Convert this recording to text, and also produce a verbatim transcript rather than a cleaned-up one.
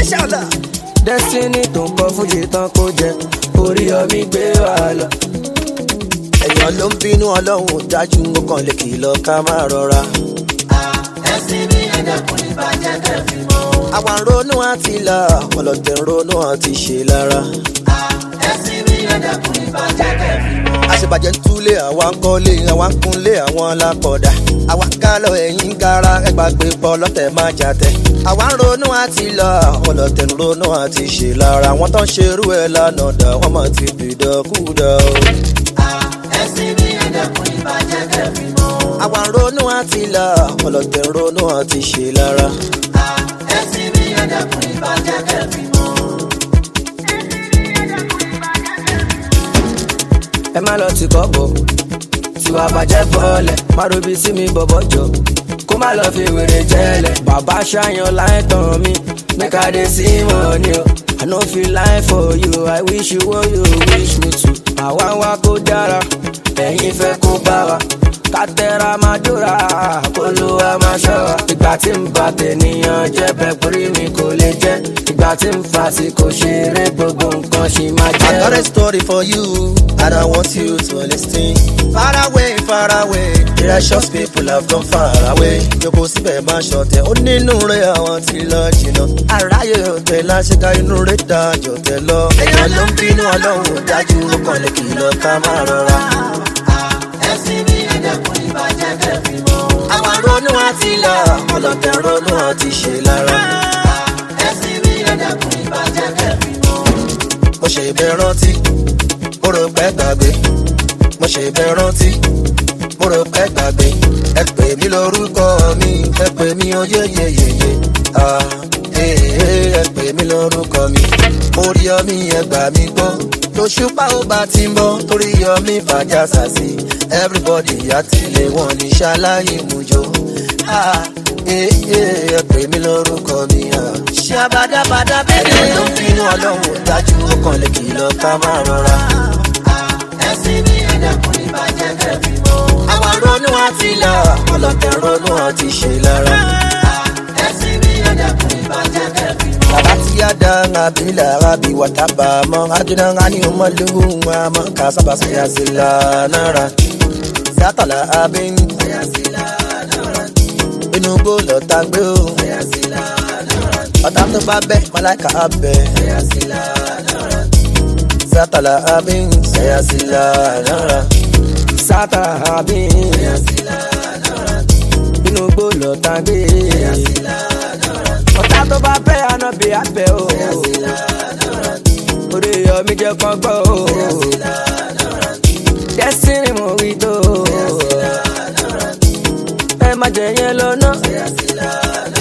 inshallah. Destiny tó ń kọ fújì tán kó jẹ Oríyọmí gbé wà lọ. Èèyàn ló ń bínú Ọlọ́run dájú ó kàn lè kìlọ̀ ká má rọra. Ẹ̀sìn mi ẹ̀dẹ̀kùn ìbàjẹ́ kẹfì mọ́. Àwa ń ronú àti là ọlọ́tẹ̀ ń ronú àti ṣe lára. Ẹ̀sìn mi ẹ̀dẹ̀kùn ìbàjẹ́ kẹfì mọ́. Àṣebàjẹ́ ń túlé àwa ń kọ́lé àwa ń kúnlé àwọn alákọ̀ọ́dà. Àwa ń ká lọ ẹ̀yìn gara ẹgbàgbé pọ̀ lọ́tẹ̀ má jàtẹ̀. Àwa ń ronú àti là ọlọ́tẹ̀ ń ronú àti ṣe lára. Àwọn tó ń ṣerú ẹ̀ lánàá dà wọ́n máa ti dìdọ̀kúdà o. Ẹ̀sìn mi ẹ̀dẹ̀kùn ìbàjẹ́ kẹfì mọ́. Àwa ń ronú àti là ọlọ́tẹ̀ ń ronú àti ṣe lára. Ẹ̀sìn mi ẹ̀dẹ̀kùn ìbàjẹ́ kẹfì mọ́. Ẹ má lọ ti kọ́ bọ̀ tiwa bàjẹ́ bọ́ọ̀lẹ̀ má robi sí mi bọ̀bọ̀ jọ kó má lọ fi wèrè jẹ́lẹ̀. Bàbá ṣàyàn láì tàn mí make I dey see money o. I no feel lie for you, I wish you what you wish me to. Àwa wa kó dára ẹ̀yin fẹ́ kó bá wa ká tẹ́ra máa dúrà kó ló wá máa ṣọ́ wa. Ìgbà tí ń bá tènìyàn jẹ́ pẹ̀pẹ́rì mi kò lè jẹ́. Ìgbà tí ń fa sí kò ṣeré gbogbo nǹkan ṣì máa jẹ́. I got a story for you and I want you to listen. Far away, far away, precious people have gone far away. Yòkó síbẹ̀ máa ṣọ̀tẹ̀ ó nínú rẹ̀ àwọn tí lọ jìnnà. Aráyé òtẹ̀ láṣẹ́ká inú rẹ̀ dájọ́ tẹ̀ lọ. Èèyàn ló ń bínú Ọlọ́run dájú ó kàn lè kìlọ̀ ká má rọra. Ẹ̀sìn mi ẹ̀dẹ̀kùn ìbàjẹ́ kẹfì mọ́. Àwa ronú àti là ọlọ́tẹ̀ ronú àti ṣe lára. Ẹ̀sìn mi ẹ̀dẹ̀kùn ìbàjẹ́ kẹfì mọ́. Mo ṣe ibẹ̀ rántí, mo rò pé gbàgbé. Mo ṣe ibẹ̀ rántí, mo rò pé gbàgbé. Ẹ pè mí lórúkọ mi, ẹ pè mí oyeyeyeye. Ẹ pè mí lórúkọ mi, Oríyọmí ẹ gbà mí gbọ́. Tòṣùpá ó bá ti ń bọ́, Oríyọmí fàjà sàsì. Everybody àtìlẹ̀ wọn ní ṣaláyé mújó. Ẹ pè mí lórúkọ mi. Ṣé abádábádá bẹ́ẹ̀ ni ló ń bínú Ọlọ́run dájú ó kàn lè kìlọ̀ ká má rọra. Ẹ̀sìn mi ẹ̀dẹ̀kùn ìbàjẹ́ kẹfì mọ́. Àwa ronú àti là ọlọ́tẹ̀ ronú àti ṣe lára. Ẹ̀sìn mi ẹ̀dẹ̀kùn ìbàjẹ́ kẹfì mọ́. Bàbá tí a dá abila rabi wataba mọ adúná ní ọmọlúwù wọn mọ ká sábà sayazila náírà. Sátàlá abin sayazila náírà. Inú bólọ̀ tá gbé o sayazila náírà. Ọ̀tá tó bá bẹ́ màláìka abẹ sayazila náírà. Sátàlá abin sayazila náírà. Sátàlá abin sayazila náírà. inú bólọ̀ tá gbé sayazila náírà. Ọ̀tá tó bá bẹ́ ànábì abẹ́ o. Oríyọmí jẹ́ kán gbọ́ o. Destiny mo wí tó. Ẹ má jẹ yẹn lọ́nà.